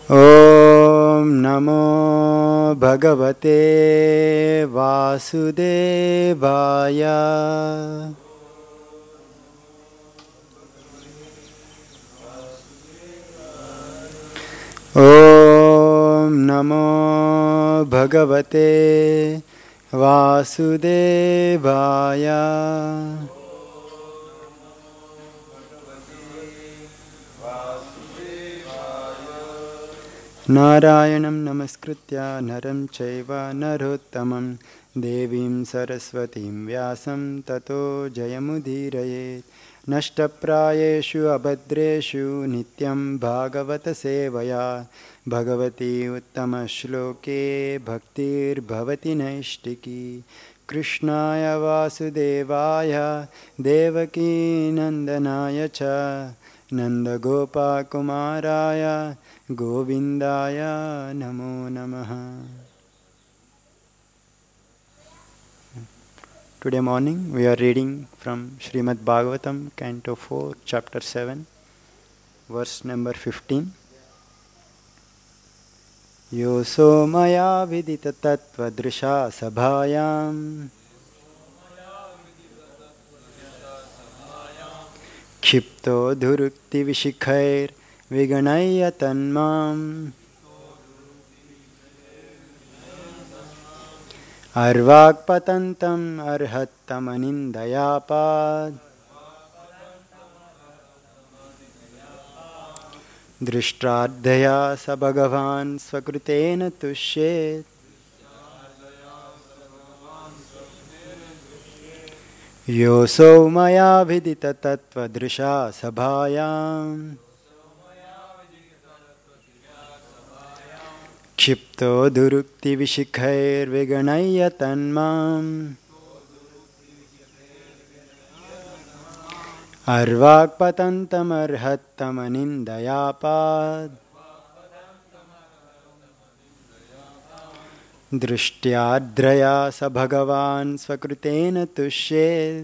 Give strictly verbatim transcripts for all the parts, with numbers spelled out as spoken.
ॐ नमो भगवते वासुदेवाय। ॐ नमो भगवते वासुदेवाय। नारायणं नमस्कृत्य नरं चैव नरोत्तमं देवीं सरस्वतीं व्यासं ततो जयमुदीरयेत्। नष्टप्रायेषु अभद्रेषु नित्यं भागवतसेवया भगवती उत्तमश्लोके भक्तिर्भवति नैष्टिकी। कृष्णाय वासुदेवाय देवकीनन्दनाय च नन्दगोपकुमाराय गोविंदाय नमो नमः। Today morning we are reading from Srimad Bhagavatam, Canto four, Chapter seven, verse number fifteen. Yoso maya vidita tattva drisha sabhayam क्षिप्तो धुरुक्ति विशिखैर विगणय्य तन्माम् अर्वाक्पतन्तम् अर्हत्तमनिन्दयापाद् दृष्ट्राद्धया स भगवान् स्वकृतेन तुष्येत्। योऽसौ मया विदित तत्त्वदृशा सभायाम् क्षिप्तो दुरुक्ति विशिखैर्विगणय्य तन्माम् अर्वाक्पतन्तमर्हत्तमनिन्दयापाद् दृष्ट्याद्रया स भगवान् स्वकृतेन तुष्येत्।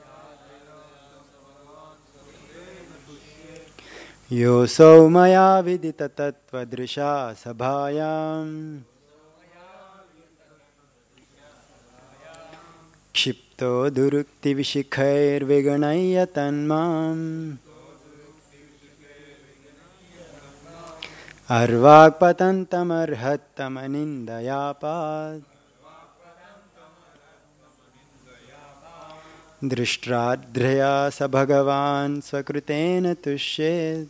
योऽसौ मया विदित तत्त्वदृशा सभायाम् क्षिप्तो दुरुक्ति विशिखैर्विगणय्य तन्माम् अर्वाक्पतन्तमर्हत्तमनिन्दयापाद् दृष्ट्राद्रया स भगवान् स्वकृतेन तुष्येत्।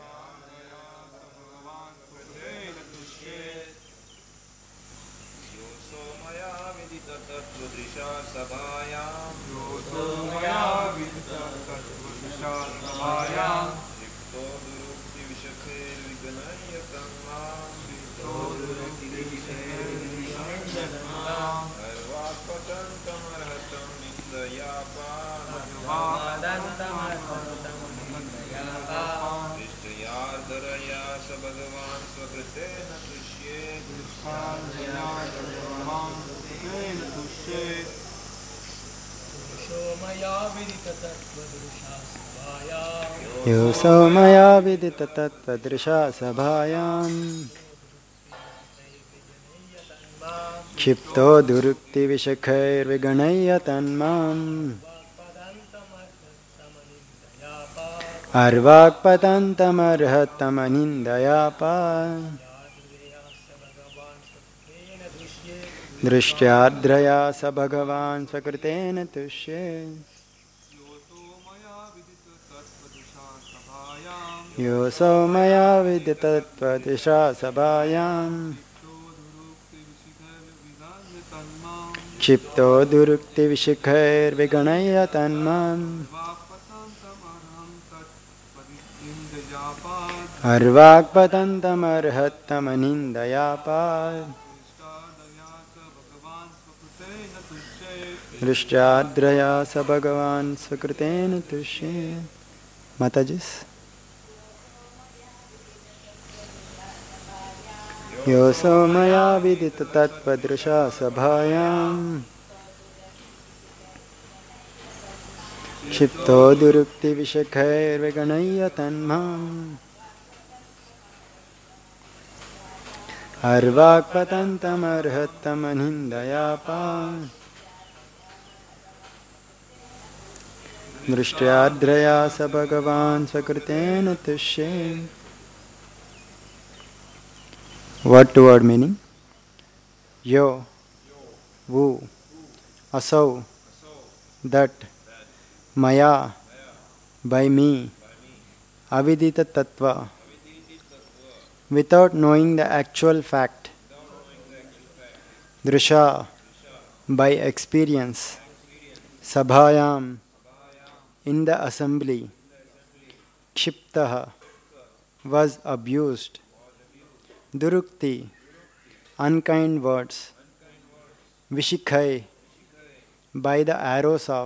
योऽसौ मया विदित तत्त्वदृशा सभायाम् क्षिप्तो दुरुक्ति विशिखैर्विगणय्य तन्माम् अर्वाक्पतन्तमर्हत्तमनिन्दयापाद् दृष्ट्याद्रया स भगवान् स्वकृतेन तुष्येत्। योऽसौ मया विदित तत्त्वदृशा सभायाम् क्षिप्तो दुरुक्ति विशिखैर्विगणय्य तन्माम् अर्वाक्पतन्तमर्हत्तमनिन्दयापाद् दृष्ट्याद्रया स भगवान् स्वकृतेन तुष्येत्। माताजी। योऽसौ मया विदित तत्त्वदृशा सभायाम् क्षिप्तो दुरुक्ति विशिखैर्विगणय्य तन्माम् अर्वाक्पतन्तमर्हत्तमनिन्दयापा दृष्ट्याद्रया स भगवान् स्वकृतेन तुष्ये. Word to word meaning. Yo, vu, asau, that, maya, by me, avidita tattva, without knowing the actual fact. Drisha, by experience. Sabhayam, in the assembly. Kshiptaha, was abused. Durukti, unkind words. Vishikhai, by the arrows of.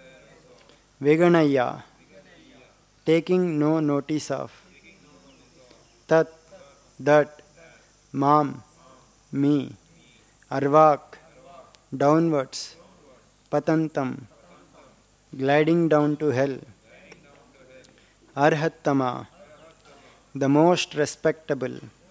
Veganaya, taking no notice of. Tat, that, mam, me. Arvak, downwards. Patantam, gliding down to hell. Arhattama, the most respectable.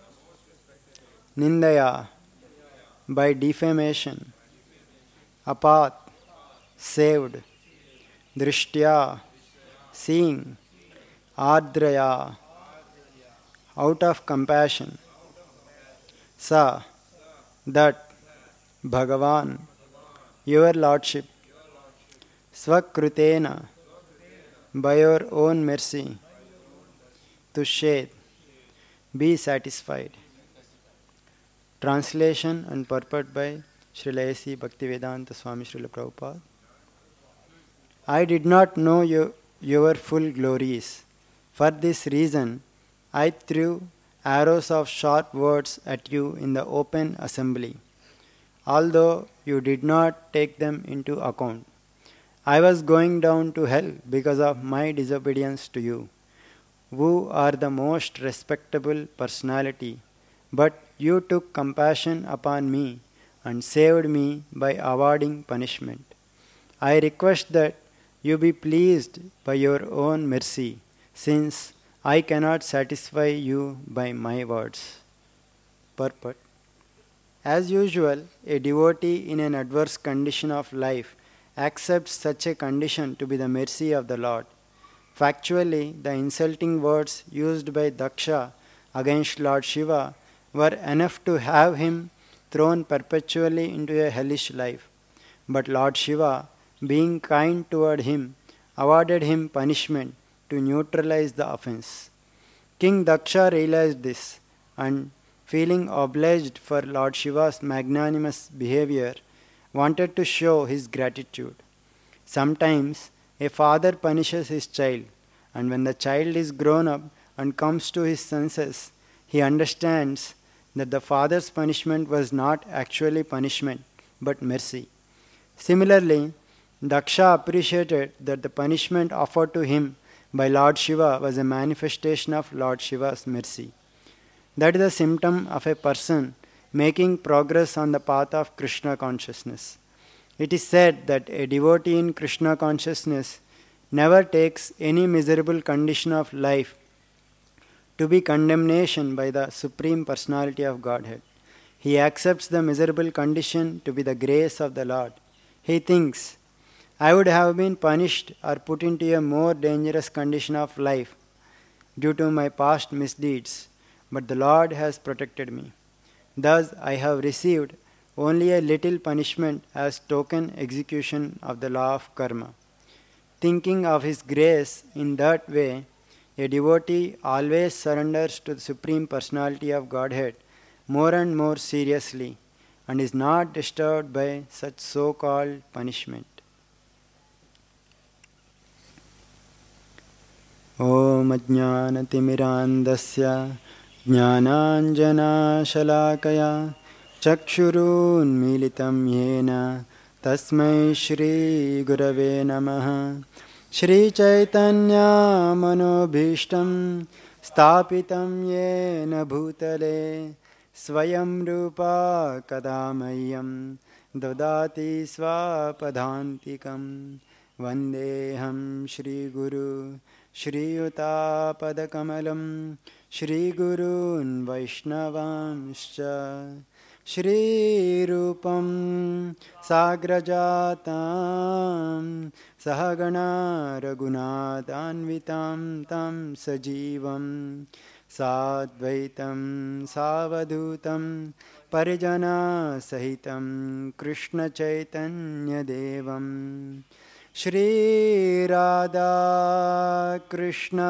Nindaya, by defamation. Apat, saved. Drishtya, seeing. Adraya, out of compassion. Sa, that, Bhagavan, your lordship. Svakrutena, by your own mercy. Tushed, be satisfied. Translation and purport by Srila A C Bhaktivedanta Swami Srila Prabhupada. I did not know you, your full glories. For this reason, I threw arrows of sharp words at you in the open assembly, although you did not take them into account. I was going down to hell because of my disobedience to you, who are the most respectable personality, but you took compassion upon me and saved me by awarding punishment. I request that you be pleased by your own mercy, since I cannot satisfy you by my words. Purport. As usual, a devotee in an adverse condition of life accepts such a condition to be the mercy of the Lord. Factually, the insulting words used by Daksha against Lord Shiva were enough to have him thrown perpetually into a hellish life. But Lord Shiva, being kind toward him, awarded him punishment to neutralize the offense. King Daksha realized this, and feeling obliged for Lord Shiva's magnanimous behavior, wanted to show his gratitude. Sometimes a father punishes his child, and when the child is grown up and comes to his senses, he understands that the father's punishment was not actually punishment, but mercy. Similarly, Daksha appreciated that the punishment offered to him by Lord Shiva was a manifestation of Lord Shiva's mercy. That is a symptom of a person making progress on the path of Krishna consciousness. It is said that a devotee in Krishna consciousness never takes any miserable condition of life to be condemnation by the Supreme Personality of Godhead. He accepts the miserable condition to be the grace of the Lord. He thinks, I would have been punished or put into a more dangerous condition of life due to my past misdeeds, but the Lord has protected me. Thus I have received only a little punishment as token execution of the law of karma. Thinking of his grace in that way, a devotee always surrenders to the Supreme Personality of Godhead more and more seriously and is not disturbed by such so-called punishment. Om ajnanatimirandasya jnananjanashalakaya chakshurunmilitam yena tasmai shri gurave namaha. Shri Chaitanya manobhishtam स्थापितं येन भूतले स्वयं रूपा कदा मह्यं ददाति स्वापदान्तिकं वन्देऽहं श्रीगुरु Shriyuta-padakamalam Shri-Gurun Vaishnavamscha Shri-Rupam Sagrajatam Sahagana Raghunathanvitam Tam Sajivam Sadvaitam Savadutam Parijana Sahitam Krishna Chaitanya Devam Shri Radha Krishna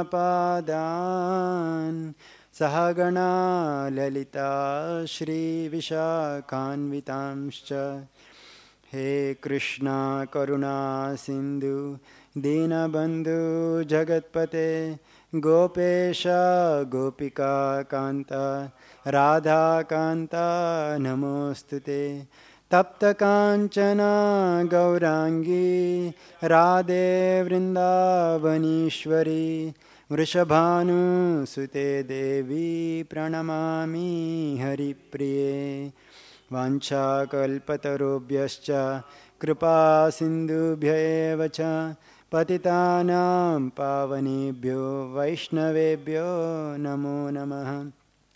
Padan Sahagana Lalita Shri Vishakhanvitamscha He Krishna Karuna Sindhu Dinabandhu Jagatpate Gopesha Gopika Kanta Radha Kanta Namostute Tapta Kanchana Gaurangi Radhe Vrindavanishwari Vrishabhanu Sute Devi Pranamami Haripriye Vancha Kalpatarubhyascha Kripa Sindhubhya Evacha Patitanam Pavanebhyo Vaishnavebhyo Namo Namaha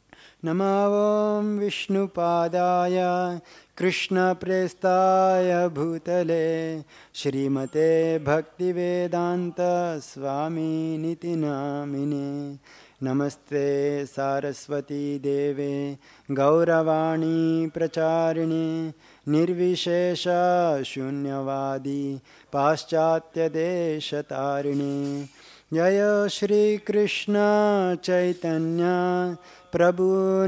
Namavam Vishnupadaya Krishna Prestaya Bhutale Shrimate Bhaktivedanta Swami Niti Namine Namaste Saraswati Deve Gauravani Pracharine Nirvishesha Shunyavadi Paschatya Deshatarine Jaya Shri Krishna Chaitanya Prabhu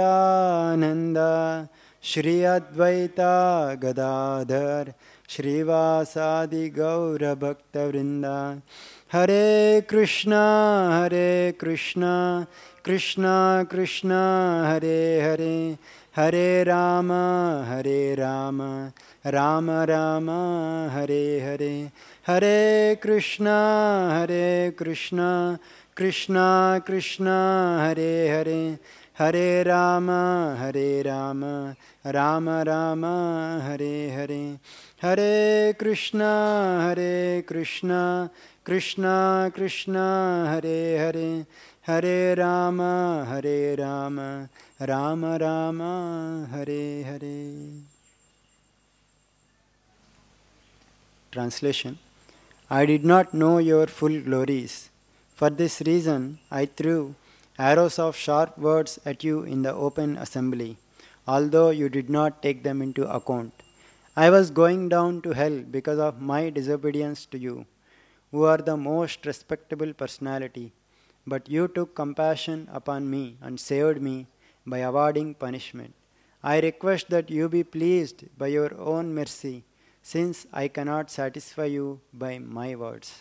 Nityananda Shri Advaita Gadadhar Shrivasadi Gaura Bhakta Vrinda Hare Krishna Hare Krishna Krishna Krishna Hare Hare Hare Rama Hare Rama Rama Rama Hare Hare Hare Krishna Hare Krishna Krishna Krishna Hare Hare Hare Rama Hare Rama Rama Rama Hare Hare Hare Krishna Hare Krishna Krishna Krishna Hare Hare Hare Rama Hare Rama Rama Rama Hare Hare. Translation. I did not know your full glories. For this reason I threw arrows of sharp words at you in the open assembly, although you did not take them into account. I was going down to hell because of my disobedience to you, who are the most respectable personality, but you took compassion upon me and saved me by awarding punishment. I request that you be pleased by your own mercy, since I cannot satisfy you by my words.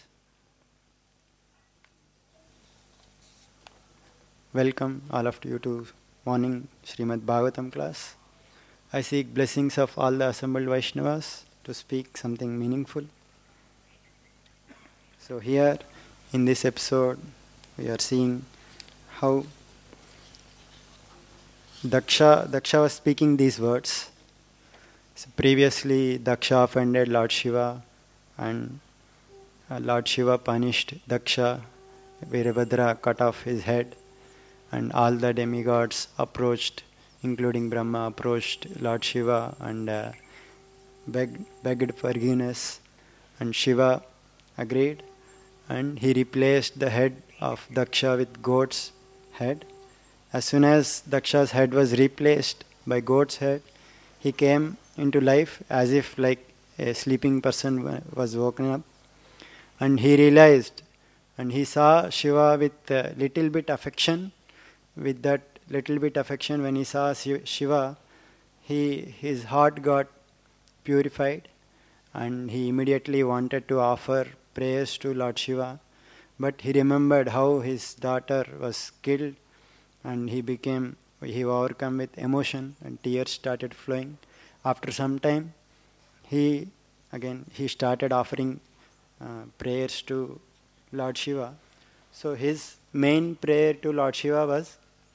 Welcome all of you to morning Srimad Bhagavatam class. I seek blessings of all the assembled Vaishnavas to speak something meaningful. So here in this episode we are seeing how Daksha, Daksha was speaking these words. So previously Daksha offended Lord Shiva and uh, Lord Shiva punished Daksha. Virabhadra cut off his head. And all the demigods approached, including Brahma, approached Lord Shiva and uh, begged, begged forgiveness. And Shiva agreed, and he replaced the head of Daksha with goat's head. As soon as Daksha's head was replaced by goat's head, he came into life as if like a sleeping person was woken up. And he realized, and he saw Shiva with a little bit affection. With that little bit affection, when he saw Shiva, he his heart got purified, and he immediately wanted to offer prayers to Lord Shiva. But he remembered how his daughter was killed, and he became he overcome with emotion, and tears started flowing. After some time, he again he started offering uh, prayers to Lord Shiva. So his main prayer to Lord Shiva was,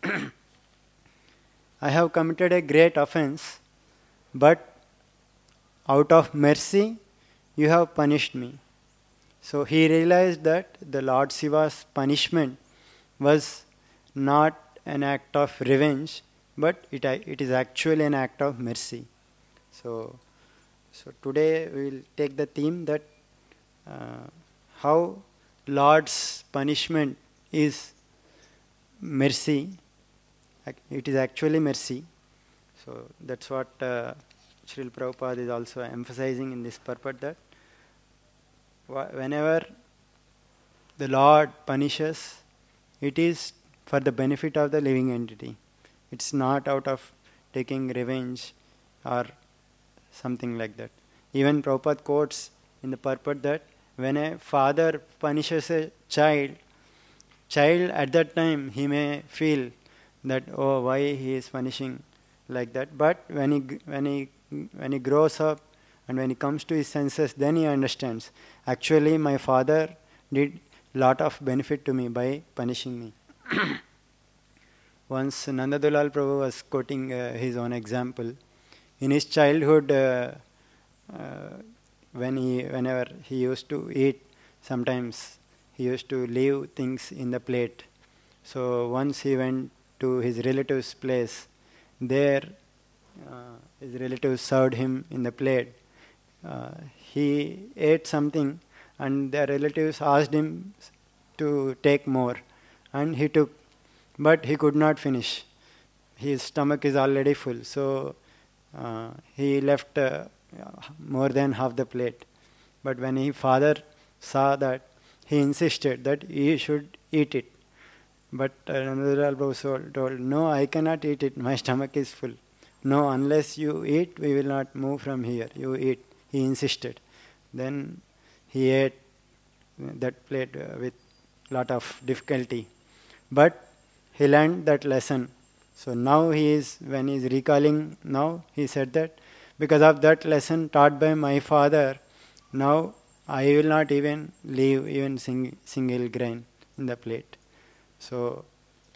I have committed a great offense, but out of mercy you have punished me. So he realized that the Lord Shiva's punishment was not an act of revenge, but it, it is actually an act of mercy. So, so today we will take the theme that uh, how Lord's punishment is mercy. It is actually mercy. So that's what uh, Srila Prabhupada is also emphasizing in this purport, that whenever the Lord punishes, it is for the benefit of the living entity. It's not out of taking revenge or something like that. Even Prabhupada quotes in the purport that when a father punishes a child, child at that time he may feel that, oh, why he is punishing like that. But when he when he when he grows up and when he comes to his senses, then he understands, actually my father did lot of benefit to me by punishing me. Once Nandadulal Prabhu was quoting uh, his own example. In his childhood, uh, uh, when he, whenever he used to eat, sometimes he used to leave things in the plate. So once he went to his relative's place, there uh, his relatives served him in the plate. Uh, he ate something and the relatives asked him to take more, and he took, but he could not finish. His stomach is already full, so uh, he left uh, more than half the plate. But when his father saw that, he insisted that he should eat it. But Nandadulal Prabhu told, no, I cannot eat it, my stomach is full. No, unless you eat, we will not move from here. You eat. He insisted. Then he ate that plate uh, with lot of difficulty. But he learned that lesson. So now he is, when he is recalling now, he said that because of that lesson taught by my father, now I will not even leave even sing, single grain in the plate. So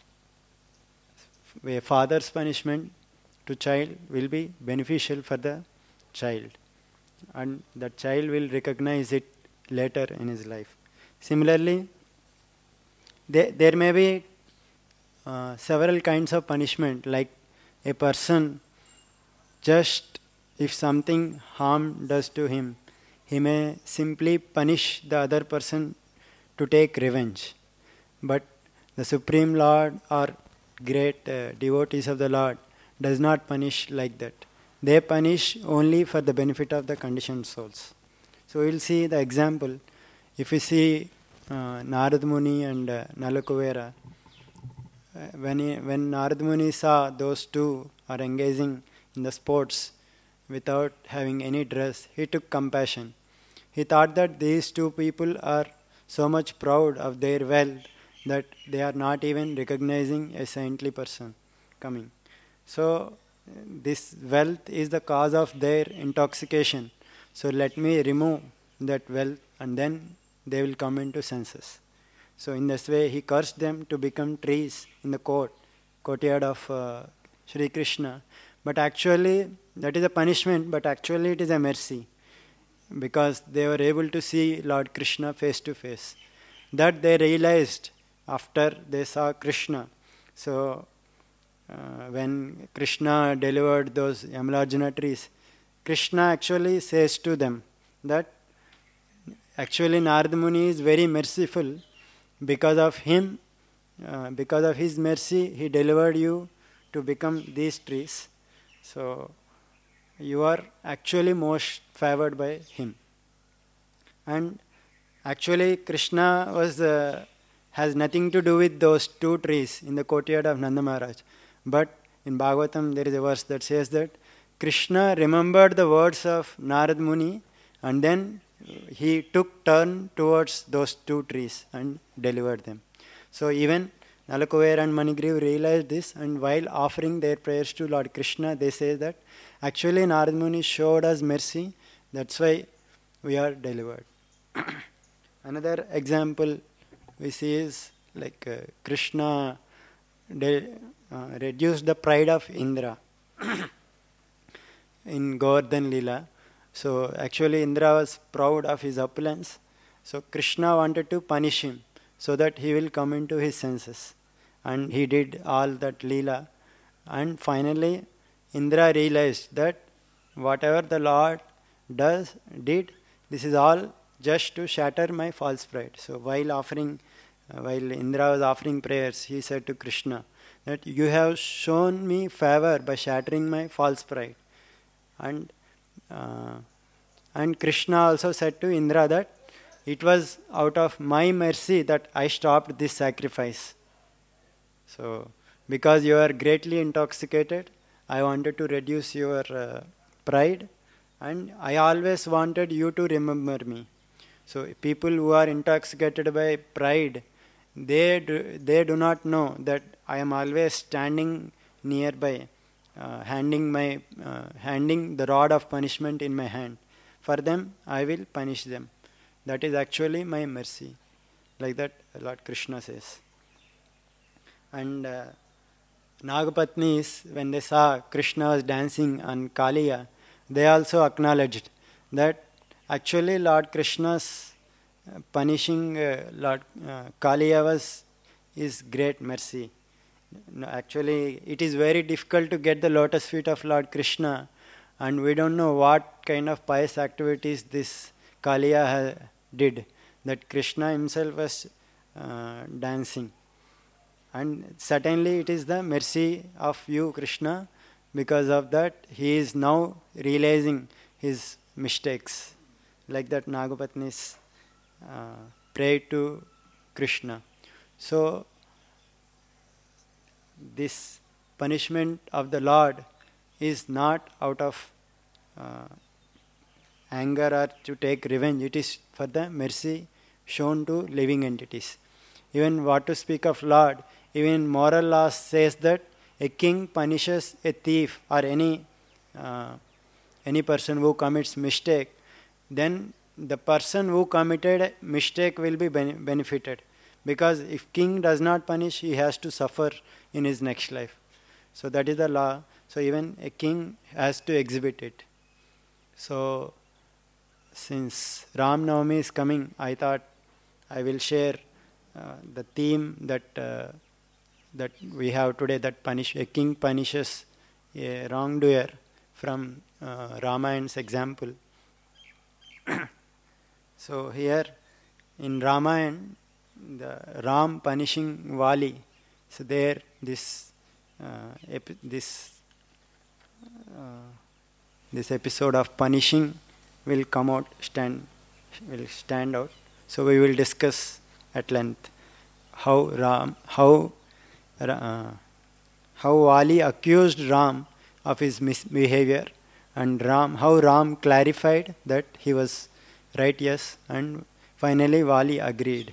a father's punishment to child will be beneficial for the child, and the child will recognize it later in his life. Similarly, there, there may be uh, several kinds of punishment, like a person, just if something harm does to him, he may simply punish the other person to take revenge. But the Supreme Lord or great uh, devotees of the Lord does not punish like that. They punish only for the benefit of the conditioned souls. So we will see the example. If we see uh, Narad Muni and uh, Nalakuvera, uh, when, he, when Narad Muni saw those two are engaging in the sports without having any dress, he took compassion. He thought that these two people are so much proud of their wealth that they are not even recognizing a saintly person coming. So this wealth is the cause of their intoxication. So let me remove that wealth and then they will come into senses. So in this way he cursed them to become trees in the court, courtyard of uh, Sri Krishna. But actually that is a punishment, but actually it is a mercy, because they were able to see Lord Krishna face to face. That they realized after they saw Krishna. So uh, when Krishna delivered those Yamalarjuna trees, Krishna actually says to them that actually Narad Muni is very merciful. Because of him, uh, because of his mercy, he delivered you to become these trees. So you are actually most favored by him. And actually Krishna was uh, has nothing to do with those two trees in the courtyard of Nanda Maharaj. But in Bhagavatam there is a verse that says that Krishna remembered the words of Narad Muni and then he took turn towards those two trees and delivered them. So even Nalakuvera and Manigriv realized this, and while offering their prayers to Lord Krishna, they say that actually Narad Muni showed us mercy, that's why we are delivered. Another example we see is like uh, Krishna de- uh, reduced the pride of Indra in Govardhan Lila. So actually Indra was proud of his opulence, So Krishna wanted to punish him so that he will come into his senses. And he did all that Leela. And finally, Indra realized that whatever the Lord does, did, this is all just to shatter my false pride. So while offering, uh, while Indra was offering prayers, he said to Krishna that you have shown me favor by shattering my false pride. And uh, and Krishna also said to Indra that it was out of my mercy that I stopped this sacrifice. So, because you are greatly intoxicated, I wanted to reduce your uh, pride, and I always wanted you to remember me. So, people who are intoxicated by pride, they do, they do not know that I am always standing nearby, uh, handing my uh, handing the rod of punishment in my hand. For them, I will punish them. That is actually my mercy. Like that, Lord Krishna says. And uh, Nagapatnis, when they saw Krishna was dancing on Kaliya, they also acknowledged that actually Lord Krishna's uh, punishing uh, Lord uh, Kaliya was his great mercy. No, actually, it is very difficult to get the lotus feet of Lord Krishna, and we don't know what kind of pious activities this Kaliya ha- did, that Krishna himself was uh, dancing. And certainly it is the mercy of you, Krishna. Because of that, he is now realizing his mistakes. Like that, Nagapatnis uh, prayed to Krishna. So, this punishment of the Lord is not out of uh, anger or to take revenge. It is for the mercy shown to living entities. Even what to speak of Lord, even moral law says that a king punishes a thief or any uh, any person who commits mistake, then the person who committed mistake will be ben- benefited. Because if king does not punish, he has to suffer in his next life. So that is the law. So even a king has to exhibit it. So since Ram Navami is coming, I thought I will share uh, the theme that uh, that we have today, that punish a king punishes a wrongdoer, from uh, Ramayan's example. So here in Ramayan, the Ram punishing Vali. So there this uh, epi- this uh, this episode of punishing will come out, stand will stand out. So we will discuss at length how Ram how uh, how Vali accused Ram of his misbehavior, and Ram how Ram clarified that he was righteous, and finally Vali agreed.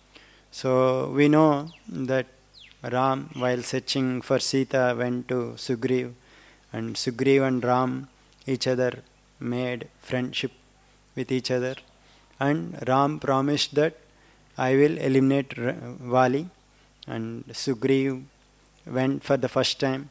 So we know that Ram, while searching for Sita, went to Sugriv, and Sugriv and Ram each other made friendship with each other, and Ram promised that I will eliminate Vali, and Sugriv went for the first time,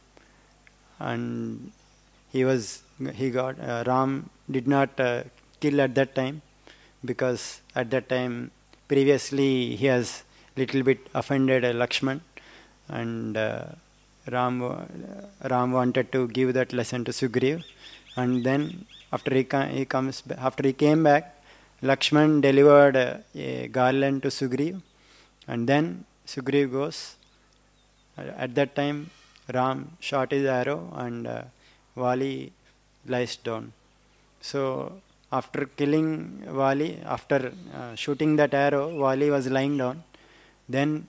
and he was he got uh, Ram did not uh, kill at that time, because at that time previously he has little bit offended uh, Lakshman, and uh, Ram uh, Ram wanted to give that lesson to Sugriv, and then after he, he comes after he came back, Lakshman delivered uh, a garland to Sugriv, and then Sugriv goes. At that time, Ram shot his arrow, and uh, Vali lies down. So after killing Vali, after uh, shooting that arrow, Vali was lying down. Then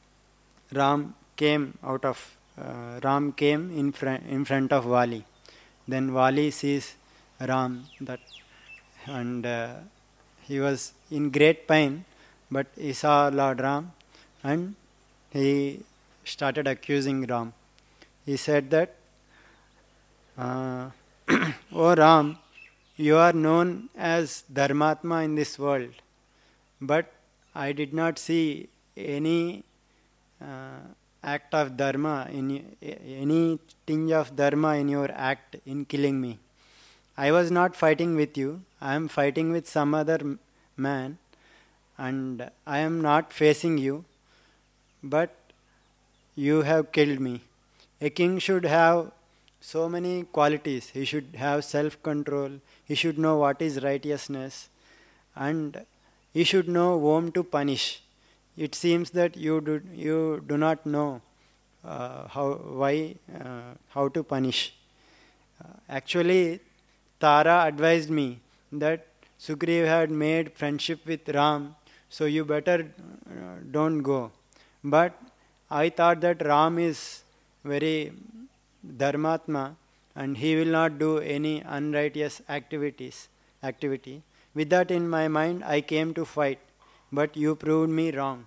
Ram came out of uh, Ram came in front in front of Vali. Then Vali sees Ram, that, and uh, he was in great pain, but he saw Lord Ram, and he started accusing Ram. He said that, uh, "O Ram, you are known as Dharmatma in this world, but I did not see any uh, act of dharma in any tinge of dharma in your act in killing me. I was not fighting with you. I am fighting with some other man, and I am not facing you, but you have killed me. A king should have so many qualities. He should have self-control. He should know what is righteousness, and he should know whom to punish. It seems that you do you do not know uh, how why uh, how to punish. Uh, actually, Tara advised me that Sugriv had made friendship with Ram, so you better uh, don't go. But I thought that Ram is very dharmatma and he will not do any unrighteous activities activity. With that in my mind, I came to fight, but you proved me wrong.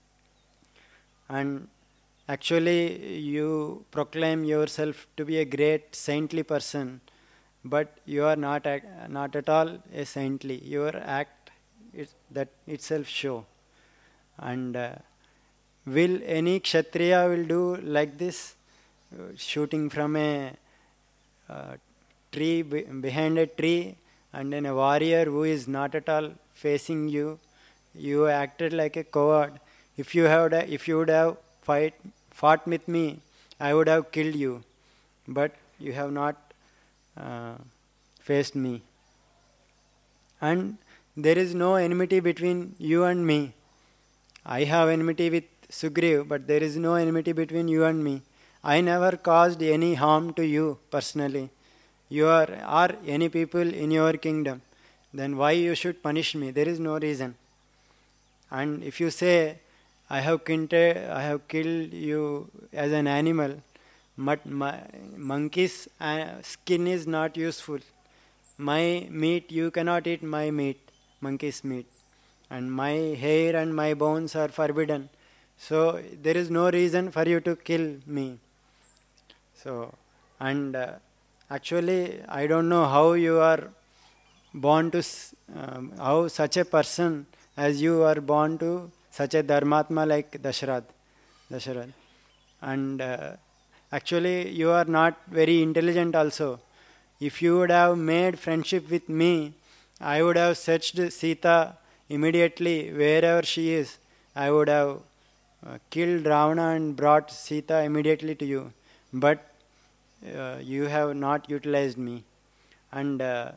And actually, you proclaim yourself to be a great saintly person, but you are not ac- not at all a saintly. Your act is that itself show. And uh, will any kshatriya will do like this, uh, shooting from a uh, tree be- behind a tree, and then a warrior who is not at all facing you, you acted like a coward. If you had if you would have fight fought with me, I would have killed you, but you have not uh, faced me. And there is no enmity between you and me. I have enmity with Sugriv, but there is no enmity between you and me. I never caused any harm to you personally. You are, are any people in your kingdom. Then why you should punish me? There is no reason. And if you say, I have killed, I have killed you as an animal, but my monkey's uh, skin is not useful. My meat, you cannot eat my meat, monkey's meat. And my hair and my bones are forbidden. So there is no reason for you to kill me. So, and uh, actually, I don't know how you are born to, s- um, how such a person as you are born to such a dharmatma like Dasharad. Dasharad. And uh, actually, you are not very intelligent also. If you would have made friendship with me, I would have searched Sita immediately wherever she is. I would have uh, killed Ravana and brought Sita immediately to you. But uh, you have not utilized me. And uh,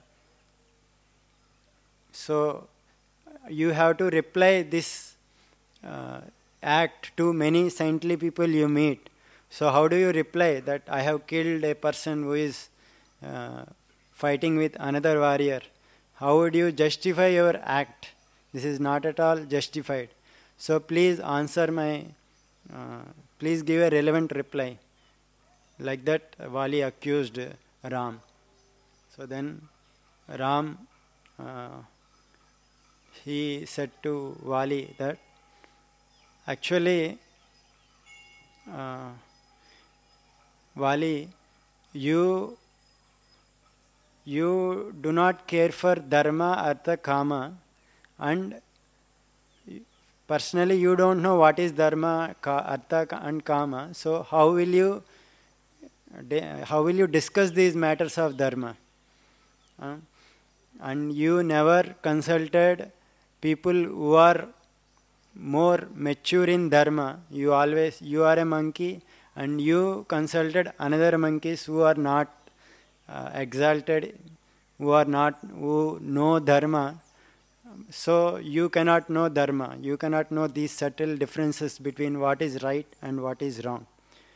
so you have to reply this uh, act to many saintly people you meet. So how do you reply that I have killed a person who is uh, fighting with another warrior? How would you justify your act? This is not at all justified. So please answer my, uh, please give a relevant reply. Like that, Vali accused Ram. So then Ram, uh, he said to Vali that actually, uh, Vali, you you do not care for dharma, artha, kama, and personally you don't know what is dharma, ka, artha, and kama. So how will you how will you discuss these matters of dharma? Uh, and you never consulted people who are more mature in dharma. You always you are a monkey and you consulted another monkeys who are not uh, exalted, who are not who know dharma. So you cannot know dharma. You cannot know these subtle differences between what is right and what is wrong.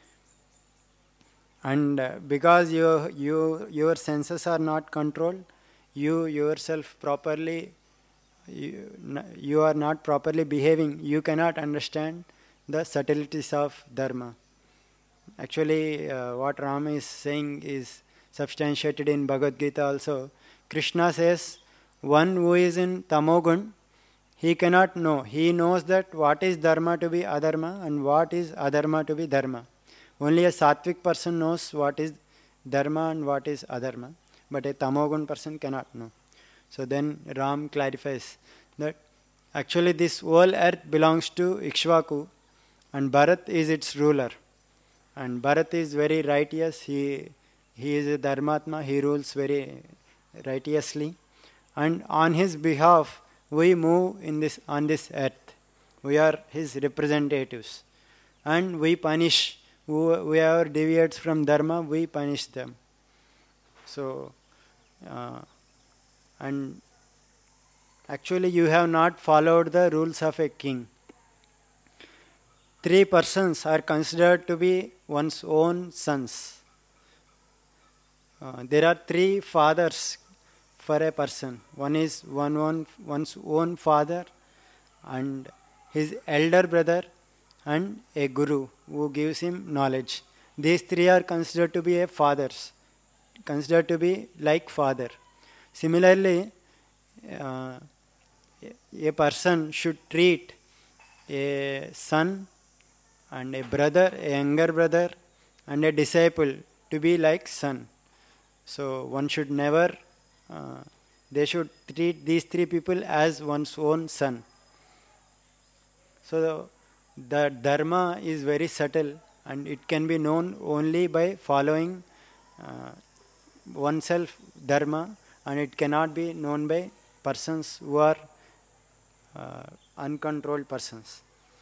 And uh, because you you your senses are not controlled, you yourself properly you, n- you are not properly behaving, you cannot understand the subtleties of dharma. Actually, uh, what Ram is saying is substantiated in Bhagavad Gita also. Krishna says, one who is in tamogun, he cannot know. He knows that what is dharma to be adharma and what is adharma to be dharma. Only a sattvic person knows what is dharma and what is adharma, but a tamogun person cannot know. So then Ram clarifies that actually this whole earth belongs to Ikshvaku and Bharat is its ruler. And Bharat is very righteous. He, he is a Dharmatma. He rules very righteously. And on his behalf, we move in this on this earth. We are his representatives. And we punish whoever deviates from dharma, we punish them. So, uh, and actually you have not followed the rules of a king. Three persons are considered to be one's own sons. Uh, there are three fathers for a person. One is one, one one's own father, and his elder brother, and a guru who gives him knowledge. These three are considered to be a fathers, considered to be like father. Similarly, uh, a person should treat a son and a brother, a younger brother, and a disciple to be like son. So one should never, uh, they should treat these three people as one's own son. So the, the dharma is very subtle, and it can be known only by following uh, oneself dharma, and it cannot be known by persons who are uh, uncontrolled persons.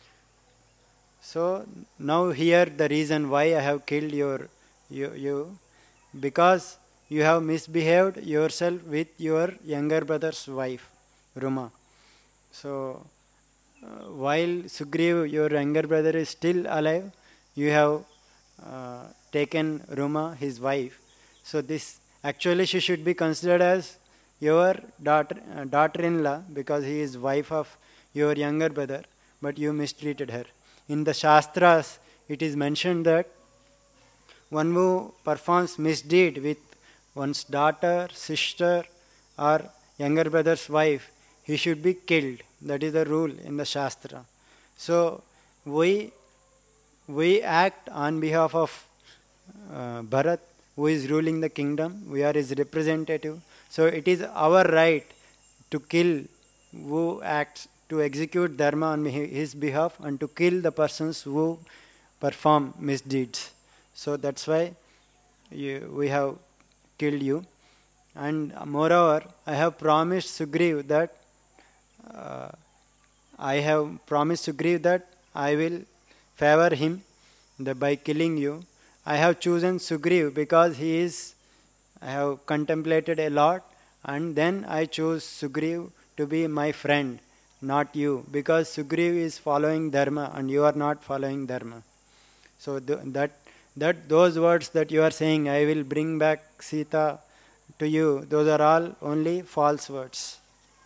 So now here the reason why I have killed your you, you because you have misbehaved yourself with your younger brother's wife, Ruma. So uh, while Sugriv, your younger brother, is still alive, you have uh, taken Ruma, his wife. So this actually she should be considered as your daughter, uh, daughter-in-law, because he is wife of your younger brother, but you mistreated her. In the Shastras, it is mentioned that one who performs misdeed with one's daughter, sister, or younger brother's wife, he should be killed. That is the rule in the Shastra. So we we act on behalf of uh, Bharat, who is ruling the kingdom. We are his representative. So it is our right to kill who acts, to execute dharma on his behalf, and to kill the persons who perform misdeeds. So that's why you, we have killed you. And moreover, I have promised Sugriv that uh, I have promised Sugriv that I will favor him the, by killing you. I have chosen Sugriv because he is, I have contemplated a lot, and then I chose Sugriv to be my friend, not you, because Sugriv is following dharma and you are not following dharma. So th- that that those words that you are saying, I will bring back Sita to you, those are all only false words.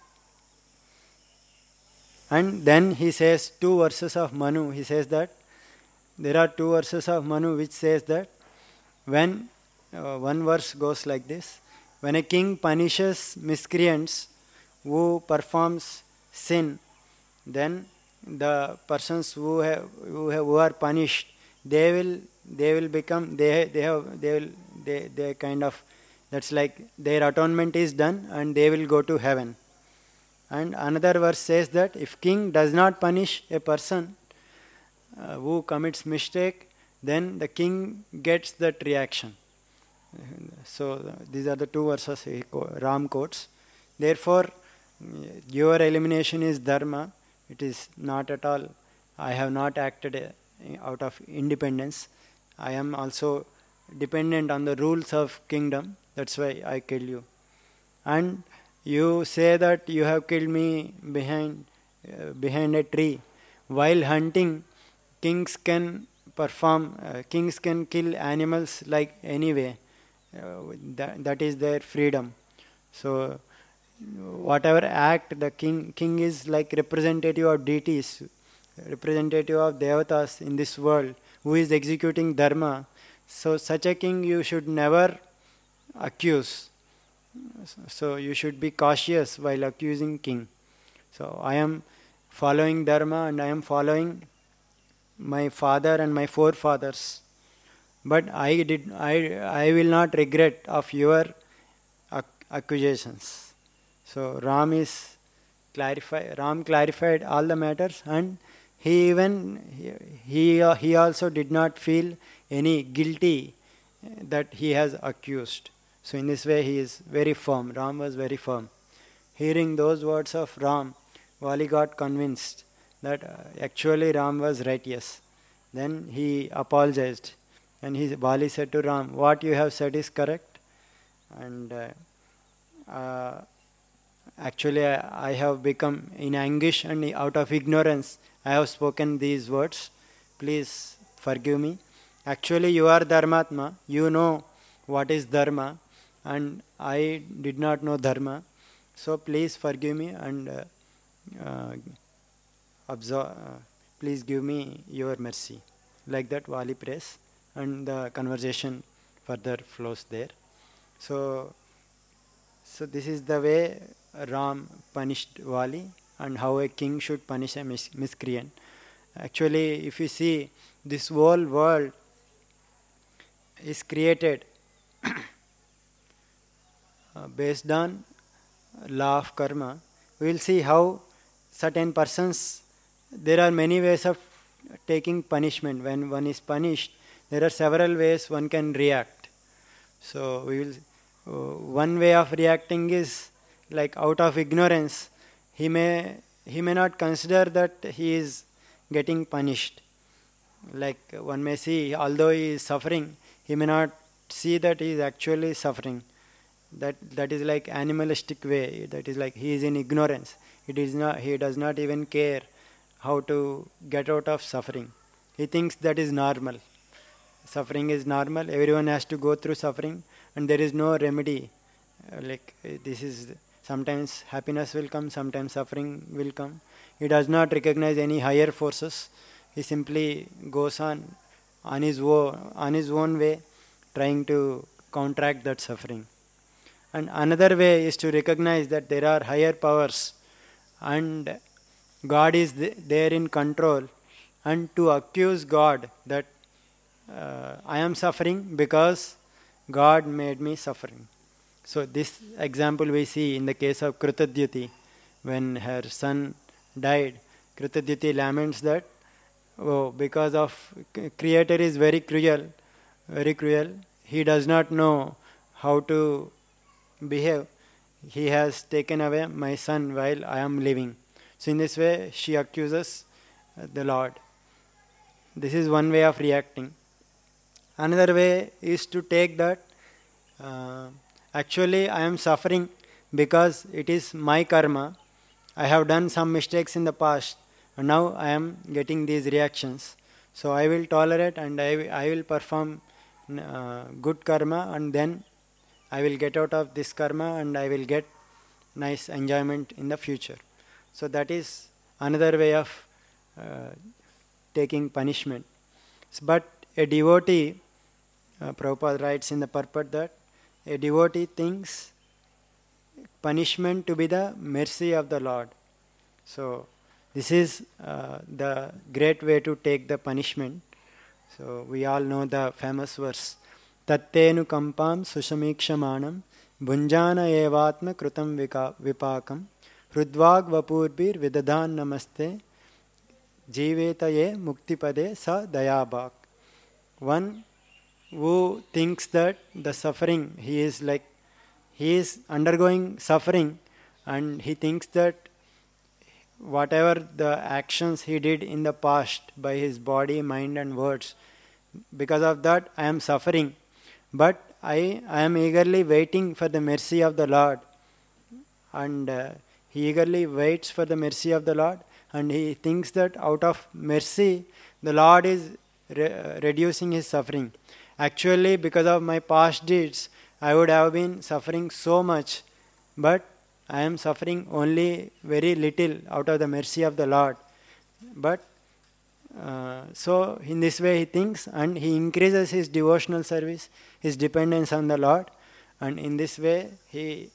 And then he says two verses of Manu. He says that there are two verses of Manu which says that when uh, one verse goes like this: when a king punishes miscreants who performs sin, then the persons who have, who, have, who are punished, they will they will become they they have they will they they kind of, that's like their atonement is done and they will go to heaven. And another verse says that if king does not punish a person uh, who commits mistake, then the king gets that reaction. So uh, these are the two verses Ram quotes. Therefore, your elimination is dharma. It is not at all. I have not acted uh, out of independence. I am also dependent on the rules of kingdom. That's why I kill you. And you say that you have killed me behind uh, behind a tree. While hunting, kings can perform. Uh, kings can kill animals like anyway. Uh, that, that is their freedom. So whatever act the king king is like representative of deities, representative of devatas in this world, who is executing dharma. So such a king you should never accuse. So you should be cautious while accusing king. So I am following dharma and I am following my father and my forefathers. But I did I I will not regret of your ac- accusations. So Ram is clarify Ram clarified all the matters, and he even he he, he also did not feel any guilty that he has accused. So in this way he is very firm. Ram was very firm. hearing those words of Ram, Vali got convinced that uh, actually Ram was righteous. Then he apologized, and he, Vali said to Ram, "What you have said is correct, and uh, uh, actually I, I have become in anguish and out of ignorance I have spoken these words. Please forgive me. Actually you are Dharmatma, you know what is Dharma, and I did not know Dharma. So please forgive me and uh, uh, absorb, uh, please give me your mercy." Like that Vali prays, and the conversation further flows there. So, so this is the way Ram punished Vali, and how a king should punish a mis- miscreant. Actually, if you see, this whole world is created uh, based on law of karma. We will see how certain persons, there are many ways of taking punishment. When one is punished, there are several ways one can react. So we will, uh, one way of reacting is like out of ignorance. He may he may not consider that he is getting punished. Like one may see, although he is suffering, he may not see that he is actually suffering. That that is like animalistic way. That is like he is in ignorance. It is not. He does not even care how to get out of suffering. He thinks that is normal. Suffering is normal. Everyone has to go through suffering, and there is no remedy. Uh, like uh, this is sometimes happiness will come, sometimes suffering will come. He does not recognize any higher forces. He simply goes on on his own, on his own way, trying to counteract that suffering. And another way is to recognize that there are higher powers, and God is th- there in control, and to accuse God that uh, I am suffering because God made me suffering. So this example we see in the case of Krutadyuti, when her son died. Krutadyuti laments that, oh, because of Creator is very cruel, very cruel. He does not know how to behave. He has taken away my son while I am living. So in this way, she accuses uh, the Lord. This is one way of reacting. Another way is to take that uh, actually I am suffering because it is my karma. I have done some mistakes in the past, and now I am getting these reactions. So I will tolerate, and I, I will perform uh, good karma, and then I will get out of this karma, and I will get nice enjoyment in the future. So that is another way of uh, taking punishment. But a devotee, uh, Prabhupada writes in the purport that a devotee thinks punishment to be the mercy of the Lord. So this is uh, the great way to take the punishment. So we all know the famous verse, Tattenu kampam sushamikshamanam bhunjana evatma krutam vika- vipakam hrudvag vapurbir vidadan namaste jivetaye muktipade sa dayabak. One who thinks that the suffering, he is like, he is undergoing suffering, and he thinks that whatever the actions he did in the past by his body, mind, and words, because of that I am suffering. But I, I am eagerly waiting for the mercy of the Lord. And uh, he eagerly waits for the mercy of the Lord, and he thinks that out of mercy, the Lord is re- reducing his suffering. Actually, because of my past deeds, I would have been suffering so much, but I am suffering only very little out of the mercy of the Lord. But uh, so in this way he thinks, and he increases his devotional service, his dependence on the Lord, and in this way he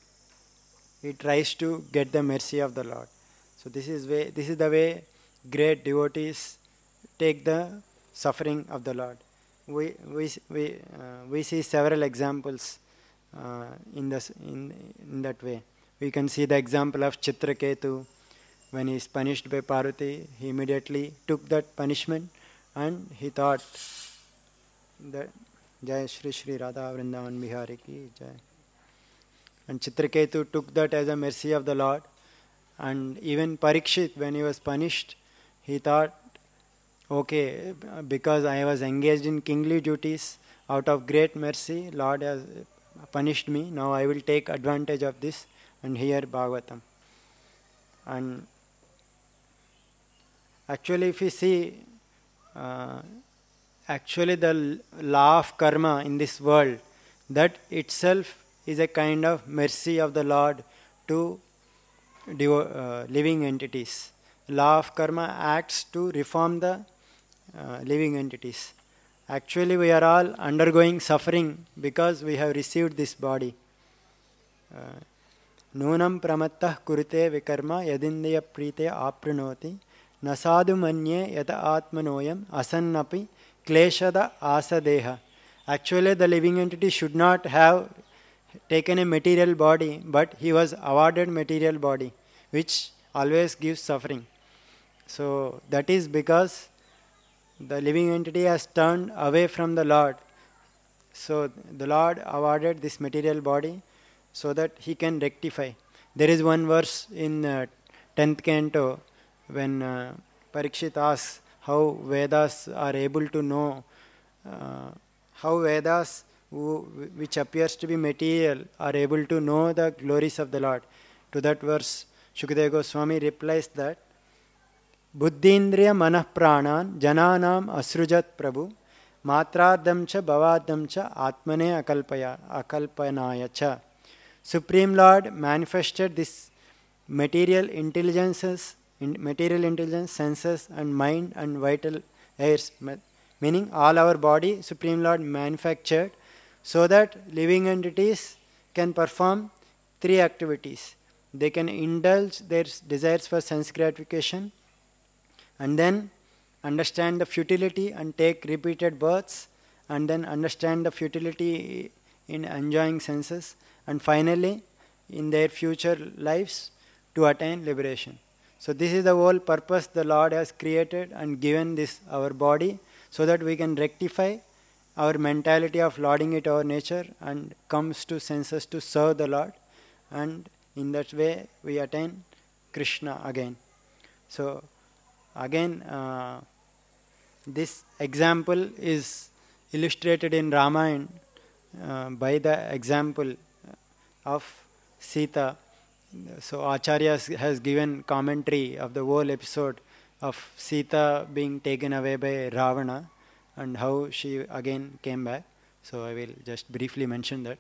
he tries to get the mercy of the Lord. So this is way this is the way great devotees take the suffering of the Lord. We we we uh, we see several examples uh, in this in in that way. We can see the example of Chitraketu. When he is punished by Parvati, he immediately took that punishment, and he thought that Jai Shri Shri Radha Vrindavan Bihari ki Jai. And Chitraketu took that as a mercy of the Lord. And even Parikshit, when he was punished, he thought, okay, because I was engaged in kingly duties, out of great mercy, Lord has punished me. Now I will take advantage of this and hear Bhagavatam. And actually, if you see, uh, actually the law of karma in this world, that itself is a kind of mercy of the Lord to uh, living entities. Law of karma acts to reform the uh, living entities. Actually, we are all undergoing suffering because we have received this body. Nunam pramattah kurite vikarma yadindaya prite apranoti nasadu manye yata atmanoyam asannapi kleshada asadeha. Actually, the living entity should not have taken a material body, but he was awarded material body, which always gives suffering. So that is because the living entity has turned away from the Lord. So the Lord awarded this material body so that he can rectify. There is one verse in uh, tenth canto when uh, Parikshit asks how Vedas are able to know, uh, how Vedas, who, which appears to be material, are able to know the glories of the Lord. To that verse, Shukadeva Goswami replies that Buddhindriya manah pranan jananam asrujat prabhu matradam cha bhavadam cha atmane akalpaya akalpanaya cha. Supreme Lord manifested this material intelligences, in material intelligence, senses and mind and vital airs, meaning all our body, Supreme Lord manufactured so that living entities can perform three activities. They can indulge their desires for sense gratification, and then understand the futility and take repeated births, and then understand the futility in enjoying senses, and finally in their future lives to attain liberation. So this is the whole purpose the Lord has created and given this our body, so that we can rectify our mentality of lording it over nature and comes to senses to serve the Lord, and in that way we attain Krishna again. So again, uh, this example is illustrated in Ramayana uh, by the example of Sita. So Acharya has given commentary of the whole episode of Sita being taken away by Ravana and how she again came back. So I will just briefly mention that.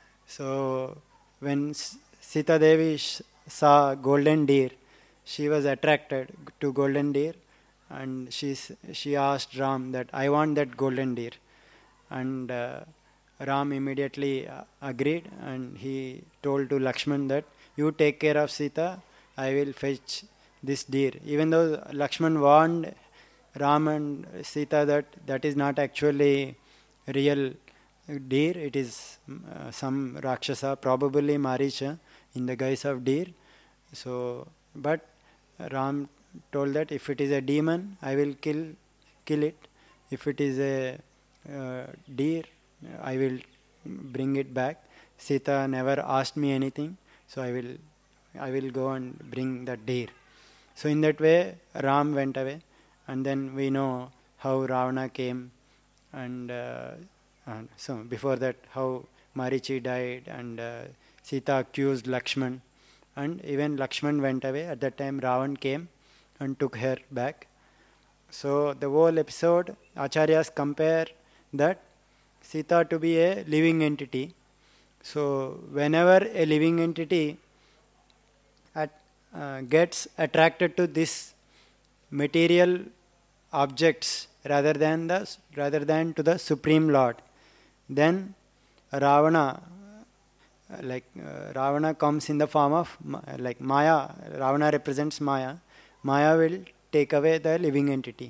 So when Sita Devi saw golden deer, she was attracted to golden deer, and she she asked Ram that I want that golden deer, and uh, Ram immediately uh, agreed, and he told to Lakshman that you take care of Sita, I will fetch this deer. Even though Lakshman warned Ram and Sita that that is not actually real deer, it is uh, some Rakshasa, probably Maricha, in the guise of deer. So, but Ram told that if it is a demon, I will kill kill it. If it is a uh, deer, I will bring it back. Sita never asked me anything, so I will I will go and bring that deer. So in that way, Ram went away, and then we know how Ravana came, and, uh, and so before that how Marichi died, and uh, Sita accused Lakshman, and even Lakshman went away. At that time, Ravan came and took her back. So the whole episode, Acharyas compare that Sita to be a living entity. So whenever a living entity at, uh, gets attracted to this material objects rather than the rather than to the Supreme Lord, then Ravana, uh, like uh, Ravana comes in the form of uh, like Maya. Ravana represents Maya. Maya will take away the living entity.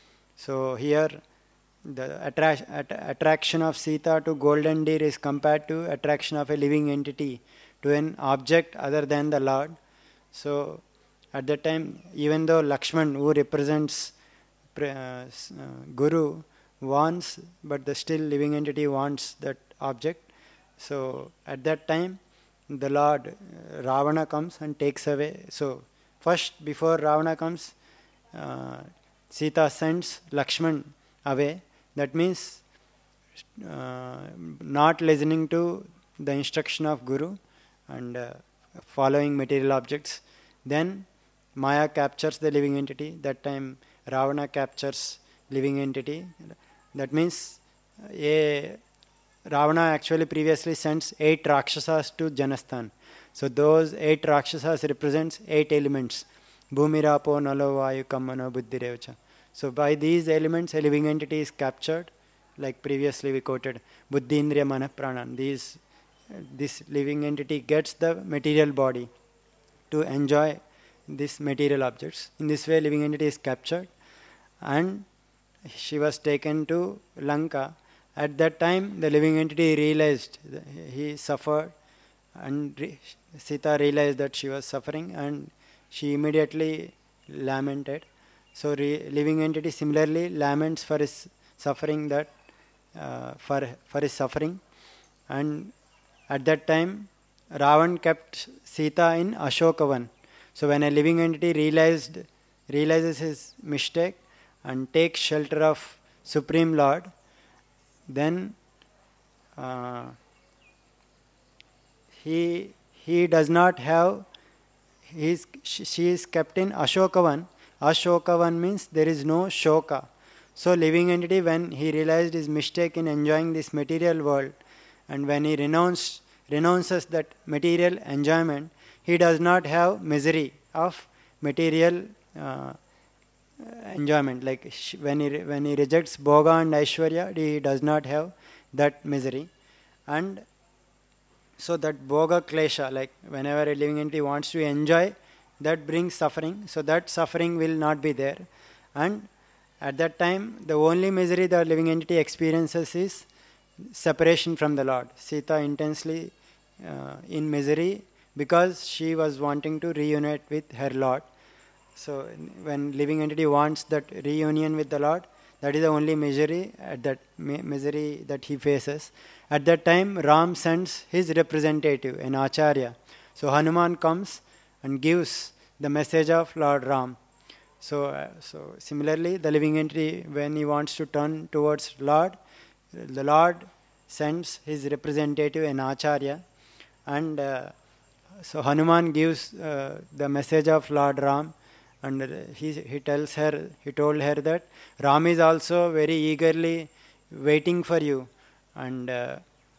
So here the attra- att- attraction of Sita to golden deer is compared to attraction of a living entity to an object other than the Lord. So at that time, even though Lakshman, who represents uh, uh, Guru, wants, but the still living entity wants that object. So at that time, the Lord, uh, Ravana comes and takes away. So first, before Ravana comes, uh, Sita sends Lakshman away. That means uh, not listening to the instruction of Guru and uh, following material objects. Then Maya captures the living entity. That time Ravana captures living entity. That means a Ravana actually previously sends eight Rakshasas to Janasthan. So those eight Rakshasas represents eight elements. Bhumirapo, Nalo, Vayu, Kammana, Buddhirevcha. So by these elements a living entity is captured, like previously we quoted, Buddhi, Indriya, Mana, Pranan. These, this living entity gets the material body to enjoy these material objects. In this way living entity is captured and she was taken to Lanka. At that time, the living entity realized he suffered, and re- Sita realized that she was suffering, and she immediately lamented. So, re- living entity similarly laments for his suffering, that uh, for for his suffering, and at that time, Ravan kept Sita in Ashokavan. So, when a living entity realized realizes his mistake and takes shelter of Supreme Lord, then uh, he he does not have he's, she is kept in Ashokavan. Ashokavan means there is no shoka. So living entity, when he realized his mistake in enjoying this material world, and when he renounced renounces that material enjoyment, he does not have misery of material uh, enjoyment. Like sh- when he when he rejects bhoga and aishwarya, he does not have that misery. And so that bhoga klesha, like whenever a living entity wants to enjoy, that brings suffering. So that suffering will not be there. And at that time, the only misery the living entity experiences is separation from the Lord. Sita intensely uh, in misery because she was wanting to reunite with her Lord. So when living entity wants that reunion with the Lord, that is the only misery at that misery that he faces. At that time, Ram sends his representative, an acharya. So Hanuman comes and gives the message of Lord Ram. So, uh, so similarly, the living entity, when he wants to turn towards Lord, the Lord sends his representative, an acharya, and uh, so Hanuman gives uh, the message of Lord Ram, and uh, he he tells her, he told her that Ram is also very eagerly waiting for you, and uh,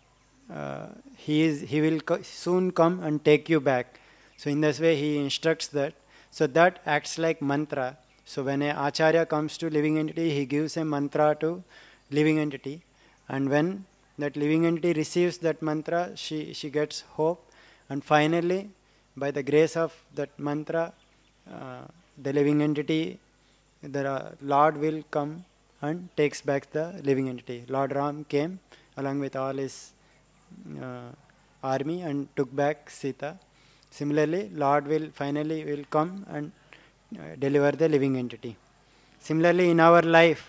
uh, he is he will co- soon come and take you back. So in this way he instructs that. So that acts like mantra. So when a acharya comes to living entity, he gives a mantra to living entity, and when that living entity receives that mantra, she she gets hope, and finally, by the grace of that mantra, uh, the living entity, the uh, Lord will come and takes back the living entity. Lord Ram came along with all his uh, army and took back Sita. Similarly, Lord will finally will come and uh, deliver the living entity. Similarly, in our life,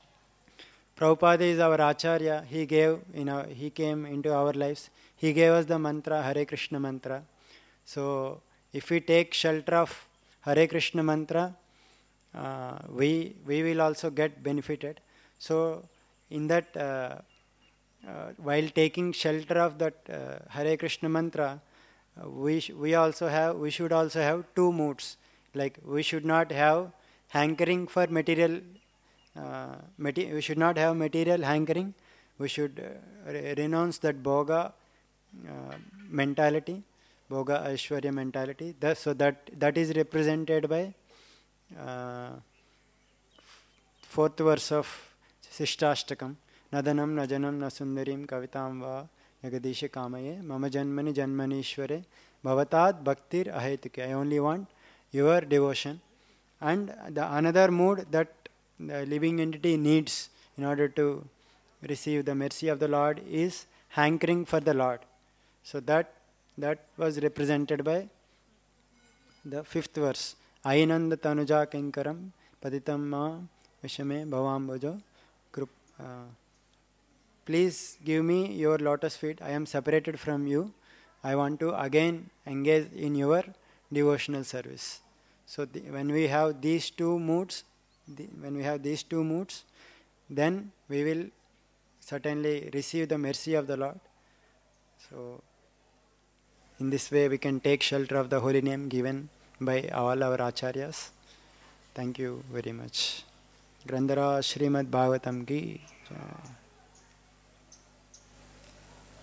Prabhupada is our Acharya. He gave, you know, he came into our lives. He gave us the mantra, Hare Krishna mantra. So, if we take shelter of Hare Krishna mantra, uh, we we will also get benefited. So, in that, uh, uh, while taking shelter of that uh, Hare Krishna mantra, uh, we sh- we also have we should also have two moods. Like we should not have hankering for material. Uh, mate- we should not have material hankering. We should uh, re- renounce that bhoga uh, mentality, bhoga aishwarya mentality. Thus, so that that is represented by uh, fourth verse of Sishtastakam. Nadanam najanam nasundarim kavitam va yagadisha kamaye mama janmani janmanishware bhavatad bhaktir ahetuke. I only want your devotion. And the another mood that the living entity needs in order to receive the mercy of the Lord is hankering for the Lord. So that that was represented by the fifth verse. Ainanda tanuja kinkaram paditam ma vishame bhavambojo. Uh, please give me your lotus feet. I am separated from you. I want to again engage in your devotional service. So the, when we have these two moods, the, when we have these two moods, then we will certainly receive the mercy of the Lord. So in this way we can take shelter of the holy name given by all our acharyas. Thank you very much. Grandhara Srimad Bhagavatam ki jai.